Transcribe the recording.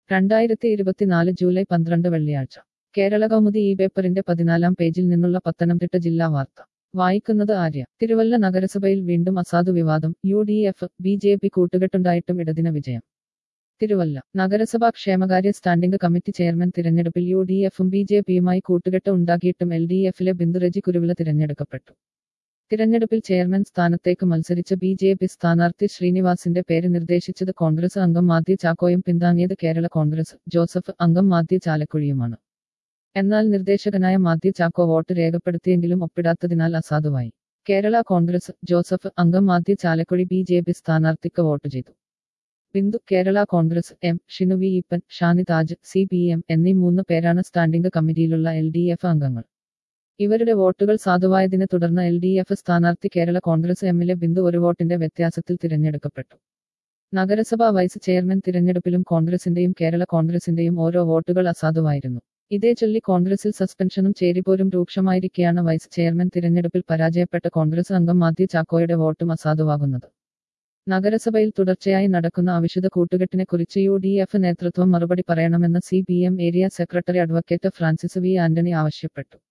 2024 July 12 വെള്ളിയാഴ്ച കേരള കൗമുദി ഈ പേപ്പറിന്റെ 14-ാം പേജിൽ നിന്നുള്ള പത്തനംതിട്ട ജില്ലാ വാർത്ത വായിക്കുന്നത് ആര്യ. തിരുവല്ല നഗരസഭയിൽ വീണ്ടും അസാധു വിവാദം. UDF BJP കൂട്ടുകെട്ടുണ്ടായിട്ടും ഇടതിന് വിജയം. തിരുവല്ല നഗരസഭാ ക്ഷേമകാര്യ സ്റ്റാൻഡിംഗ് കമ്മിറ്റി ചെയർമാൻ തിരഞ്ഞെടുപ്പിൽ UDFും BJPയുമായി കൂട്ടുകെട്ട് ഉണ്ടാക്കിയിട്ടും LDFിലെ ബിന്ദുരജി കുരുവിള തിരഞ്ഞെടുക്കപ്പെട്ടു. തിരഞ്ഞെടുപ്പിൽ ചെയർമാൻ സ്ഥാനത്തേക്ക് മത്സരിച്ച BJP സ്ഥാനാർത്ഥി ശ്രീനിവാസിന്റെ പേര് നിർദ്ദേശിച്ചത് കോൺഗ്രസ് അംഗം മാത്യു ചാക്കോയും പിന്താങ്ങിയത് കേരള കോൺഗ്രസ് ജോസഫ് അംഗം മാത്യു ചാലക്കുഴിയുമാണ്. എന്നാൽ നിർദ്ദേശകനായ മാത്യു ചാക്കോ വോട്ട് രേഖപ്പെടുത്തിയെങ്കിലും ഒപ്പിടാത്തതിനാൽ അസാധുവായി. കേരള കോൺഗ്രസ് ജോസഫ് അംഗം മാത്യു ചാലക്കുഴി BJP സ്ഥാനാർത്ഥിക്ക് വോട്ട് ചെയ്തു. Bindu Kerala Congress Shinu V Eapen, Shani Taj CPM എന്നീ 3 പേരാണ് സ്റ്റാൻഡിംഗ് കമ്മിറ്റിയിലുള്ള LDF അംഗങ്ങൾ. ഇവരുടെ വോട്ടുകൾ സാധുവായതിനെ തുടർന്ന് LDF സ്ഥാനാർത്ഥി കേരള കോൺഗ്രസ് എമ്മിലെ ബിന്ദു ഒരു വോട്ടിന്റെ വ്യത്യാസത്തിൽ തിരഞ്ഞെടുക്കപ്പെട്ടു. നഗരസഭാ വൈസ് ചെയർമാൻ തിരഞ്ഞെടുപ്പിലും കോൺഗ്രസിന്റെയും കേരള കോൺഗ്രസിന്റെയും ഓരോ വോട്ടുകൾ അസാധുവായിരുന്നു. ഇതേചൊല്ലി കോൺഗ്രസിൽ സസ്പെൻഷനും ചേരിപോരും രൂക്ഷമായിരിക്കെയാണ് വൈസ് ചെയർമാൻ തിരഞ്ഞെടുപ്പിൽ പരാജയപ്പെട്ട കോൺഗ്രസ് അംഗം മാത്യു ചാക്കോയുടെ വോട്ടും അസാധുവാകുന്നത്. നഗരസഭയിൽ തുടർച്ചയായി നടക്കുന്ന അവിശുദ്ധ കൂട്ടുകെട്ടിനെ കുറിച്ച് UDF നേതൃത്വം മറുപടി പറയണമെന്ന് CPM area secretary advocate Francis V Antony ആവശ്യപ്പെട്ടു.